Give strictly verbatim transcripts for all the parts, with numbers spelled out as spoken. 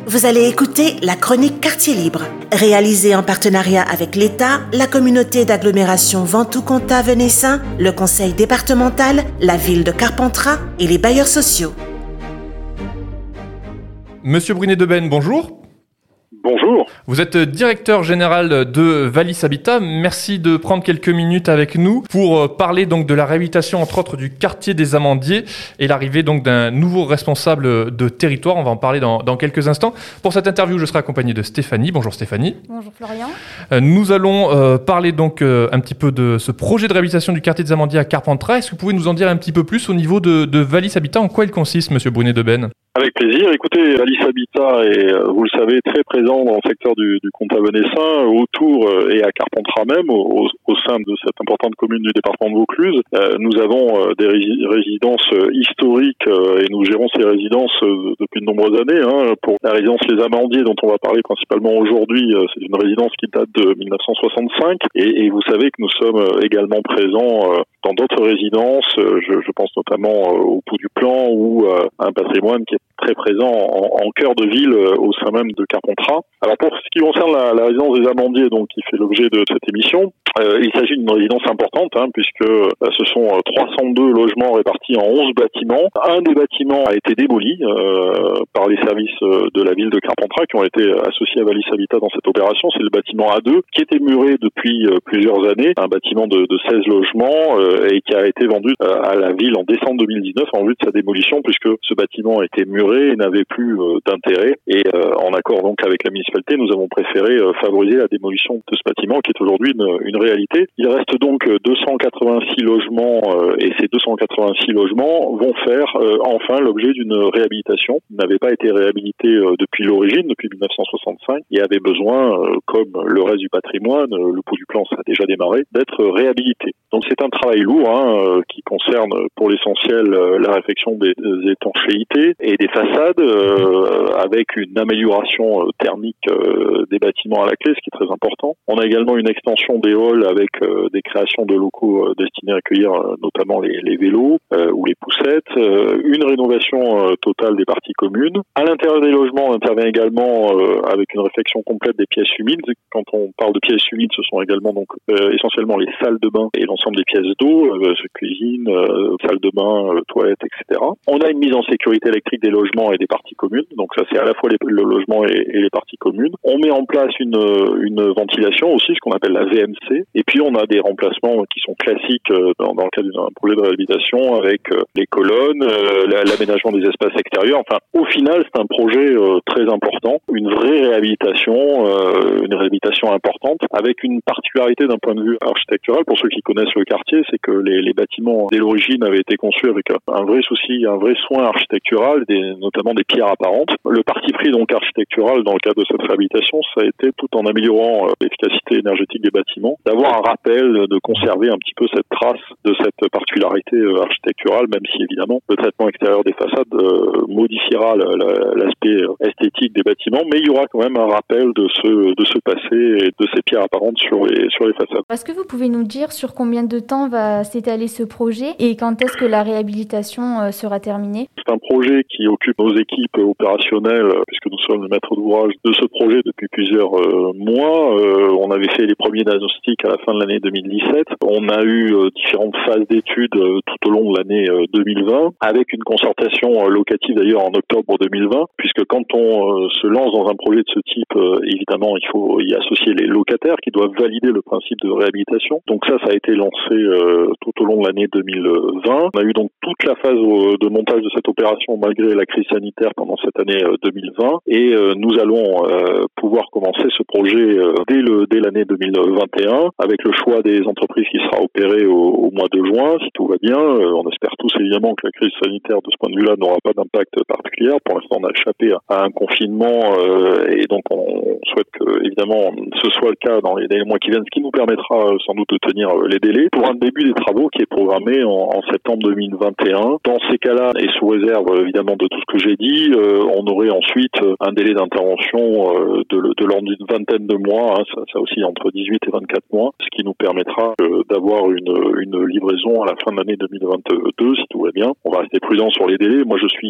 Vous allez écouter la chronique Quartier Libre, réalisée en partenariat avec l'État, la communauté d'agglomération Ventoux-Comtat-Venessin, le conseil départemental, la ville de Carpentras et les bailleurs sociaux. Monsieur Brunet-Debennes, bonjour. Bonjour. Vous êtes directeur général de Valis Habitat. Merci de prendre quelques minutes avec nous pour parler donc de la réhabilitation entre autres du quartier des Amandiers et l'arrivée donc d'un nouveau responsable de territoire. On va en parler dans, dans quelques instants. Pour cette interview, je serai accompagné de Stéphanie. Bonjour Stéphanie. Bonjour Florian. Nous allons euh, parler donc euh, un petit peu de ce projet de réhabilitation du quartier des Amandiers à Carpentras. Est-ce que vous pouvez nous en dire un petit peu plus au niveau de, de Valis Habitat? En quoi il consiste, monsieur Brunet-Debennes? Avec plaisir. Écoutez, Valis Habitat est, vous le savez, très présent dans le secteur du, du Comtat-Venessin, autour et à Carpentras même, au, au sein de cette importante commune du département de Vaucluse. Euh, nous avons euh, des rési- résidences historiques euh, et nous gérons ces résidences euh, depuis de nombreuses années. Hein. Pour la résidence Les Amandiers, dont on va parler principalement aujourd'hui, euh, c'est une résidence qui date de dix-neuf cent soixante-cinq. Et, et vous savez que nous sommes également présents euh, dans d'autres résidences. Euh, je, je pense notamment euh, au Pouls du Plan ou euh, un patrimoine qui est très présent en, en cœur de ville euh, au sein même de Carpentras. Alors pour ce qui concerne la, la résidence des Amandiers, donc qui fait l'objet de cette émission, euh, il s'agit d'une résidence importante hein, puisque euh, ce sont euh, trois cent deux logements répartis en onze bâtiments. Un des bâtiments a été démoli euh, par les services euh, de la ville de Carpentras qui ont été associés à Valis Habitat dans cette opération. C'est le bâtiment A deux qui était muré depuis euh, plusieurs années, un bâtiment de, de seize logements euh, et qui a été vendu euh, à la ville en décembre deux mille dix-neuf en vue de sa démolition puisque ce bâtiment était muré et n'avait plus euh, d'intérêt. Et euh, en accord donc avec la municipalité, nous avons préféré euh, favoriser la démolition de ce bâtiment qui est aujourd'hui une, une réalité. Il reste donc deux cent quatre-vingt-six logements euh, et ces deux cent quatre-vingt-six logements vont faire euh, enfin l'objet d'une réhabilitation. Ils n'avaient pas été réhabilités euh, depuis l'origine, depuis dix-neuf cent soixante-cinq, et avaient besoin, euh, comme le reste du patrimoine, euh, le Pouls du Plan ça a déjà démarré, d'être réhabilités. Donc c'est un travail lourd hein, euh, qui concerne pour l'essentiel euh, la réfection des, des étanchéités et des façades euh, avec une amélioration euh, thermique euh, des bâtiments à la clé, ce qui est très important. On a également une extension des halls avec euh, des créations de locaux euh, destinés à accueillir euh, notamment les, les vélos euh, ou les poussettes, euh, une rénovation euh, totale des parties communes. À l'intérieur des logements, on intervient également euh, avec une réfection complète des pièces humides. Quand on parle de pièces humides, ce sont également donc euh, essentiellement les salles de bain et l'ensemble des pièces d'eau, euh, cuisine, euh, salle de bain, euh, toilettes, et cetera. On a une mise en sécurité électrique des logements et des parties communes. Donc ça, c'est à la fois les, le logement et, et les parties communes. On met en place une, une ventilation aussi, ce qu'on appelle la V M C. Et puis, on a des remplacements qui sont classiques dans, dans le cadre d'un projet de réhabilitation avec euh, les colonnes, euh, l'aménagement des espaces extérieurs. Enfin, au final, c'est un projet euh, très important. Une vraie réhabilitation, euh, une réhabilitation importante avec une particularité d'un point de vue architectural. Pour ceux qui connaissent le quartier, c'est que les, les bâtiments, dès l'origine, avaient été conçus avec un vrai souci, un vrai soin architectural, des, notamment des pierres apparentes. Le parti pris donc architectural dans le cadre de cette réhabilitation, ça a été tout en améliorant euh, l'efficacité énergétique des bâtiments, d'avoir un rappel, de conserver un petit peu cette trace de cette particularité euh, architecturale, même si évidemment le traitement extérieur des façades euh, modifiera la, la, l'aspect esthétique des bâtiments, mais il y aura quand même un rappel de ce, de ce passé et de ces pierres apparentes sur les, sur les façades. Est-ce que vous pouvez nous dire sur combien de temps va s'étaler ce projet et quand est-ce que la réhabilitation euh, sera terminée? C'est un projet qui occupe nos équipes opérationnelles puisque nous sommes le maître d'ouvrage de ce projet depuis plusieurs euh, mois. Euh, on avait fait les premiers diagnostics à la fin de l'année deux mille dix-sept. On a eu euh, différentes phases d'études euh, tout au long de l'année euh, deux mille vingt avec une concertation euh, locative d'ailleurs en octobre deux mille vingt puisque quand on euh, se lance dans un projet de ce type, euh, évidemment il faut y associer les locataires qui doivent valider le principe de réhabilitation. Donc ça, ça a été lancé euh, tout au long de l'année deux mille vingt. On a eu donc toute la phase de montage de cette opération malgré la crise sanitaire pendant cette année deux mille vingt et euh, nous allons euh, pouvoir commencer ce projet euh, dès le dès l'année deux mille vingt et un avec le choix des entreprises qui sera opéré au, au mois de juin si tout va bien. Euh, on espère tous évidemment que la crise sanitaire de ce point de vue-là n'aura pas d'impact particulier. Pour l'instant, on a échappé à un confinement euh, et donc on souhaite que évidemment ce soit le cas dans les, les mois qui viennent, ce qui nous permettra euh, sans doute de tenir euh, les délais pour un début des travaux qui est programmé en, en septembre deux mille vingt et un. Dans ces cas-là, et sous réserve évidemment de tout ce que j'ai dit, euh, on aurait ensuite un délai d'intervention euh, de, de l'ordre d'une vingtaine de mois, hein, ça, ça aussi entre dix-huit et vingt-quatre mois, ce qui nous permettra euh, d'avoir une, une livraison à la fin de l'année deux mille vingt-deux si tout va bien. On va rester prudent sur les délais. Moi, je suis très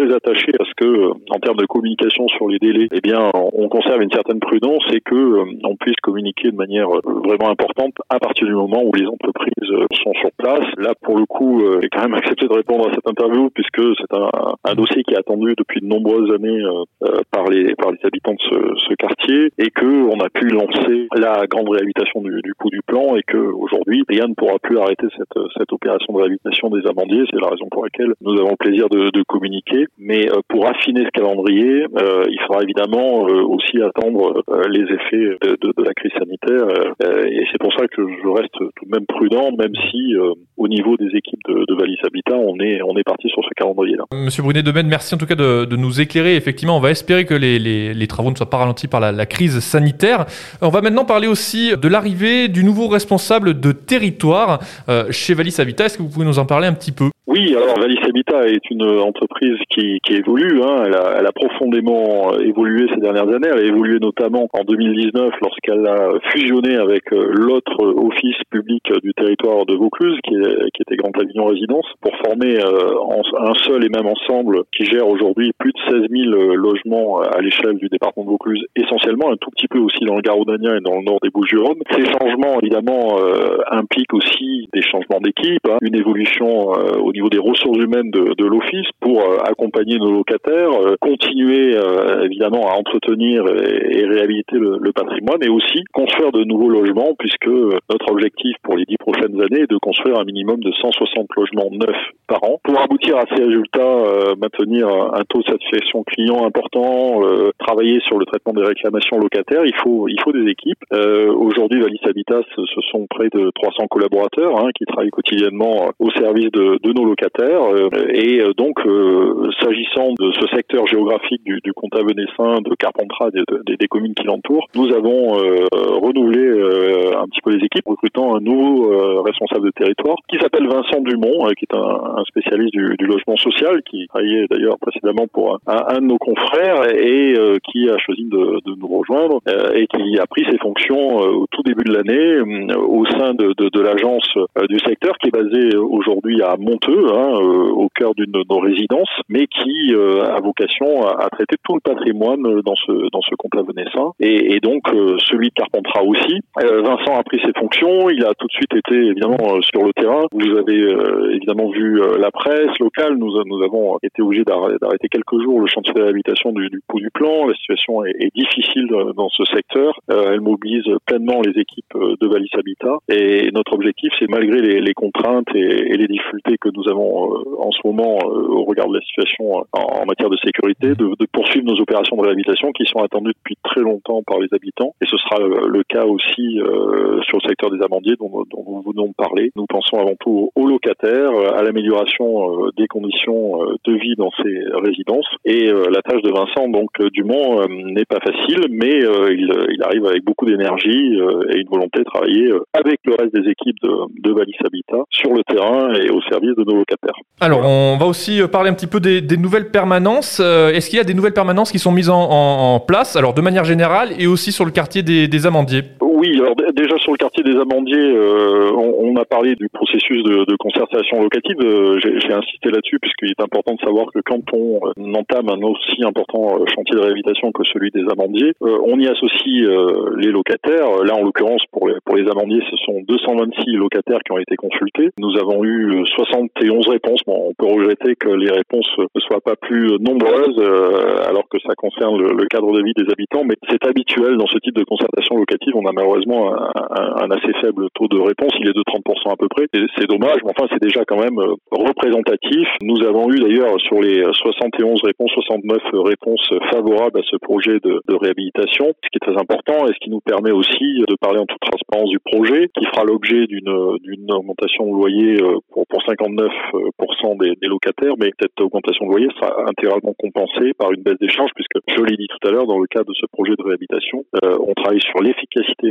très attachés à ce que, en termes de communication sur les délais, eh bien, on conserve une certaine prudence et que on puisse communiquer de manière vraiment importante à partir du moment où les entreprises sont sur place. Là, pour le coup, j'ai quand même accepté de répondre à cette interview puisque c'est un, un dossier qui est attendu depuis de nombreuses années euh, par les par les habitants de ce, ce quartier et que on a pu lancer la grande réhabilitation du, du Pou du Plan et que aujourd'hui rien ne pourra plus arrêter cette cette opération de réhabilitation des amandiers. C'est la raison pour laquelle nous avons le plaisir de, de communiquer. Mais euh, pour affiner ce calendrier, euh, il faudra évidemment euh, aussi attendre euh, les effets de, de, de la crise sanitaire euh, et c'est pour ça que je reste tout de même prudent, même si euh, au niveau des équipes de, de Vallis Habitat, on est on est parti sur ce calendrier-là. Monsieur Brunet-Demaine, merci en tout cas de, de nous éclairer. Effectivement, on va espérer que les, les, les travaux ne soient pas ralentis par la, la crise sanitaire. On va maintenant parler aussi de l'arrivée du nouveau responsable de territoire euh, chez Vallis Habitat. Est-ce que vous pouvez nous en parler un petit peu ? Oui, alors Vallis Habitat est une entreprise qui, qui évolue. Hein. Elle, a, elle a profondément évolué ces dernières années. Elle a évolué notamment en deux mille dix-neuf lorsqu'elle a fusionné avec l'autre office public du territoire de Vaucluse, qui, est, qui était Grand Avignon Résidence, pour former euh, en, un seul et même ensemble qui gère aujourd'hui plus de seize mille logements à l'échelle du département de Vaucluse, essentiellement, un tout petit peu aussi dans le Garaud-Dagnin et dans le nord des Bouches-du-Rhône. Ces changements, évidemment, euh, impliquent aussi des changements d'équipe, hein, une évolution euh, au niveau des ressources humaines de, de l'office pour euh, accompagner nos locataires, euh, continuer euh, évidemment à entretenir et, et réhabiliter le, le patrimoine et aussi construire de nouveaux logements puisque euh, notre objectif pour les dix prochaines années est de construire un minimum de cent soixante logements neufs par an. Pour aboutir à ces résultats, euh, maintenir un taux de satisfaction client important, euh, travailler sur le traitement des réclamations locataires, il faut il faut des équipes. Euh, aujourd'hui, Vallis Habitat, ce, ce sont près de trois cents collaborateurs hein, qui travaillent quotidiennement au service de, de nos locataires euh, et euh, donc euh, s'agissant de ce secteur géographique du, du Comtat venessin, de Carpentras, des, des, des communes qui l'entourent, nous avons euh, renouvelé euh, un petit peu les équipes, recrutant un nouveau euh, responsable de territoire qui s'appelle Vincent Dumont, euh, qui est un, un spécialiste du, du logement social, qui travaillait d'ailleurs précédemment pour un, un de nos confrères et euh, qui a choisi de, de nous rejoindre euh, et qui a pris ses fonctions euh, au tout début de l'année euh, au sein de, de, de l'agence euh, du secteur qui est basée aujourd'hui à Monteux, hein, euh, au cœur d'une de nos résidences, mais qui euh, a vocation à, à traiter tout le patrimoine dans ce dans ce Comtat venessin et, et donc euh, celui de Carpentras aussi. Euh, Vincent a pris ses fonctions, il a tout de suite été évidemment euh, sur le terrain. Vous avez euh, évidemment vu euh, la presse locale, nous nous avons été obligés d'arrêter, d'arrêter quelques jours le chantier de réhabilitation du, du Pou du Plan. La situation est, est difficile dans ce secteur. Euh, elle mobilise pleinement les équipes de Vallis Habitat et notre objectif, c'est malgré les, les contraintes et, et les difficultés que nous avons euh, en ce moment euh, au regard de la situation en, en matière de sécurité, de, de poursuivre nos opérations de réhabilitation qui sont attendues depuis très longtemps par les habitants. Et ce sera euh, le cas aussi euh, sur le secteur des amandiers dont, dont nous venons de parler. Nous pensons avant tout aux locataires, à l'amélioration euh, des conditions euh, de vie dans ces résidences. Et euh, la tâche de Vincent donc euh, Dumont euh, n'est pas facile, mais euh, il, il arrive avec beaucoup d'énergie euh, et une volonté de travailler euh, avec le reste des équipes de, de Vallis Habitat sur le terrain et au service de nos locataires. Alors, on va aussi parler un petit peu des, des nouvelles permanences. Euh, est-ce qu'il y a des nouvelles permanences qui sont mises en, en, en place, alors de manière générale, et aussi sur le quartier des, des Amandiers ? Oui, alors d- déjà sur le quartier des Amandiers, euh, on, on a parlé du processus de, de concertation locative. Euh, j'ai, j'ai insisté là-dessus puisqu'il est important de savoir que quand on euh, entame un aussi important euh, chantier de réhabilitation que celui des Amandiers, euh, on y associe euh, les locataires. Là, en l'occurrence, pour les, pour les Amandiers, ce sont deux cent vingt-six locataires qui ont été consultés. Nous avons eu soixante et onze réponses. Bon, on peut regretter que les réponses ne soient pas plus nombreuses, euh, alors que ça concerne le, le cadre de vie des habitants, mais c'est habituel dans ce type de concertation locative. On a malheureusement un, un, un assez faible taux de réponse, il est de trente pour cent à peu près, et c'est dommage, mais enfin c'est déjà quand même représentatif. Nous avons eu d'ailleurs sur les soixante et onze réponses, soixante-neuf réponses favorables à ce projet de, de réhabilitation, ce qui est très important et ce qui nous permet aussi de parler en toute transparence du projet, qui fera l'objet d'une, d'une augmentation de loyer pour, pour cinquante-neuf pour cent des, des locataires, mais cette augmentation de loyer sera intégralement compensée par une baisse des charges, puisque je l'ai dit tout à l'heure, dans le cadre de ce projet de réhabilitation, euh, on travaille sur l'efficacité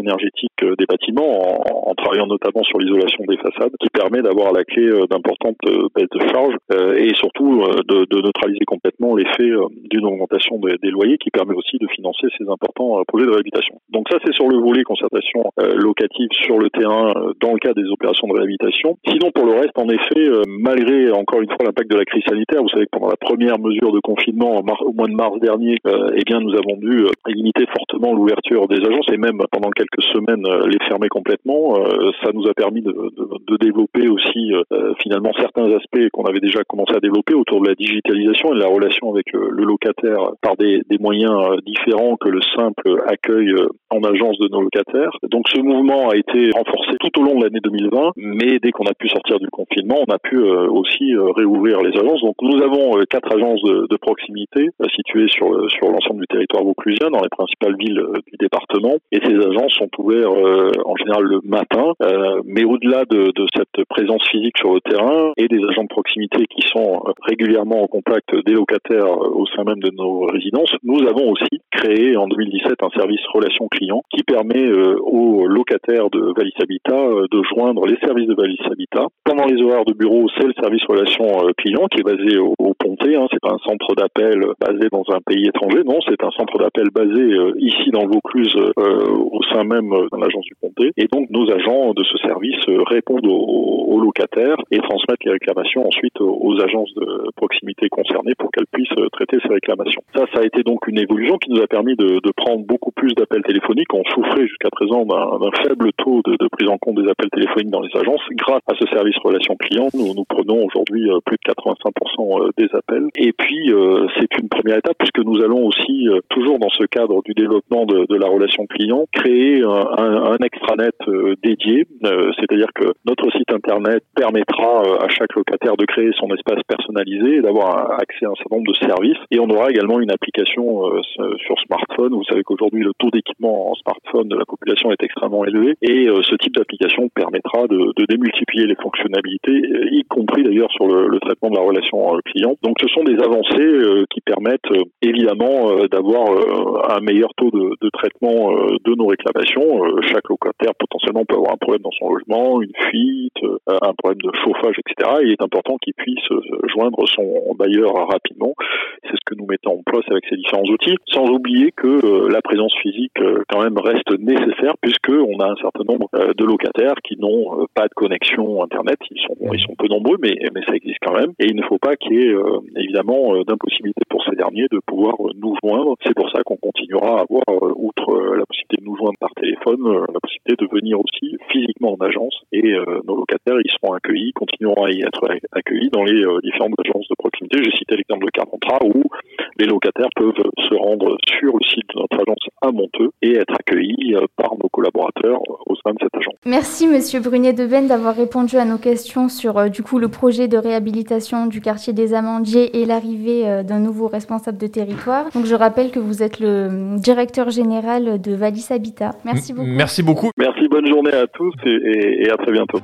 énergétique des bâtiments en, en travaillant notamment sur l'isolation des façades, qui permet d'avoir à la clé d'importantes baisses de charges et surtout de, de neutraliser complètement l'effet d'une augmentation des, des loyers, qui permet aussi de financer ces importants projets de réhabilitation. Donc ça, c'est sur le volet concertation locative sur le terrain dans le cadre des opérations de réhabilitation. Sinon, pour le reste, en effet, malgré encore une fois l'impact de la crise sanitaire, vous savez que pendant la première mesure de confinement au mois de mars dernier, euh, eh bien nous avons dû euh, limiter fortement l'ouverture des agences et même pendant quelques semaines euh, les fermer complètement. Euh, ça nous a permis de, de, de développer aussi euh, finalement certains aspects qu'on avait déjà commencé à développer autour de la digitalisation et de la relation avec le, le locataire par des, des moyens euh, différents que le simple accueil euh, en agence de nos locataires. Donc ce mouvement a été renforcé tout au long de l'année deux mille vingt, mais dès qu'on a pu sortir du confinement, on a pu euh, aussi euh, réouvrir les agences. Donc nous avons euh, quatre agences de, de proximité euh, situées sur, euh, sur l'ensemble du territoire vauclusien, dans les principales villes euh, du département. Et ces agences sont ouvertes euh, en général le matin, euh, mais au-delà de, de cette présence physique sur le terrain et des agents de proximité qui sont euh, régulièrement en contact des locataires euh, au sein même de nos résidences, nous avons aussi créé en deux mille dix-sept un service relations clients qui permet euh, aux locataires de Valis Habitat euh, de joindre les services de Valis Habitat. Pendant les horaires de bureau, c'est le service relations euh, clients qui est basé au, au Pontet. Hein. C'est pas un centre d'appel basé dans un pays étranger, non, c'est un centre d'appel basé euh, ici dans le Vaucluse, euh, au sein même euh, de l'agence du Pontet. Et donc nos agents de ce service euh, répondent aux, aux locataires et transmettent les réclamations ensuite aux, aux agences de proximité concernées pour qu'elles puissent euh, traiter ces réclamations. Ça, ça a été donc une évolution qui nous a permis de, de prendre beaucoup plus d'appels téléphoniques. On souffrait jusqu'à présent d'un, d'un faible taux de, de prise en compte des appels téléphoniques dans les agences. Grâce à ce service relations clients, nous, nous prenons aujourd'hui euh, plus de quatre-vingt-cinq pour cent des appels. Et puis, euh, c'est une première étape puisque nous allons aussi, euh, toujours dans ce cadre du développement de, de la relation client, créer un, un, un extranet euh, dédié. Euh, c'est-à-dire que notre site internet permettra euh, à chaque locataire de créer son espace personnalisé et d'avoir accès à un certain nombre de services. Et on aura également une application euh, sur smartphone. Vous savez qu'aujourd'hui, le taux d'équipement en smartphone de la population est extrêmement élevé. Et euh, ce type d'application permettra de, de démultiplier les fonctionnalités, y compris d'ailleurs sur le, le traitement de la relation euh, client. Donc ce sont des avancées euh, qui permettent euh, évidemment euh, d'avoir euh, un meilleur taux de, de traitement euh, de nos réclamations. Euh, chaque locataire potentiellement peut avoir un problème dans son logement, une fuite, euh, un problème de chauffage, et cetera. Il est important qu'il puisse euh, joindre son bailleur rapidement. C'est ce que nous mettons en place avec ces différents outils, sans oublier que euh, la présence physique euh, quand même reste nécessaire puisque on a un certain nombre euh, de locataires qui n'ont euh, pas de connexion internet. Ils sont ils sont peu nombreux, mais mais ça existe quand même. Et il ne faut pas qu'il y ait euh, évidemment euh, d'impossibilité pour ces derniers de pouvoir euh, nous joindre. C'est pour ça qu'on continuera à avoir, euh, outre euh, la possibilité de nous joindre par téléphone, euh, la possibilité de venir aussi physiquement en agence. Et euh, nos locataires, ils seront accueillis, continueront à y être accueillis dans les euh, différentes agences de proximité. J'ai cité l'exemple de Carpentras où les locataires peuvent se rendre sur le site de notre agence à Monteux et être accueillis euh, par nos collaborateurs au sein de cette agence. Merci Monsieur Brunet-Debennes d'avoir répondu à nos questions sur euh, du coup le projet de réhabilitation du quartier des Amandiers et l'arrivée euh, d'un nouveau responsable de territoire. Donc je rappelle que vous êtes le directeur général de Valis Habitat. Merci beaucoup. Merci beaucoup. Merci, bonne journée à tous et, et, et à très bientôt.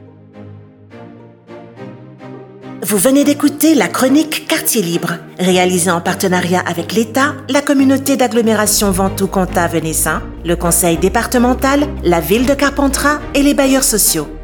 Vous venez d'écouter la chronique Quartier Libre, réalisée en partenariat avec l'État, la communauté d'agglomération Ventoux-Comtat-Venessin, le conseil départemental, la ville de Carpentras et les bailleurs sociaux.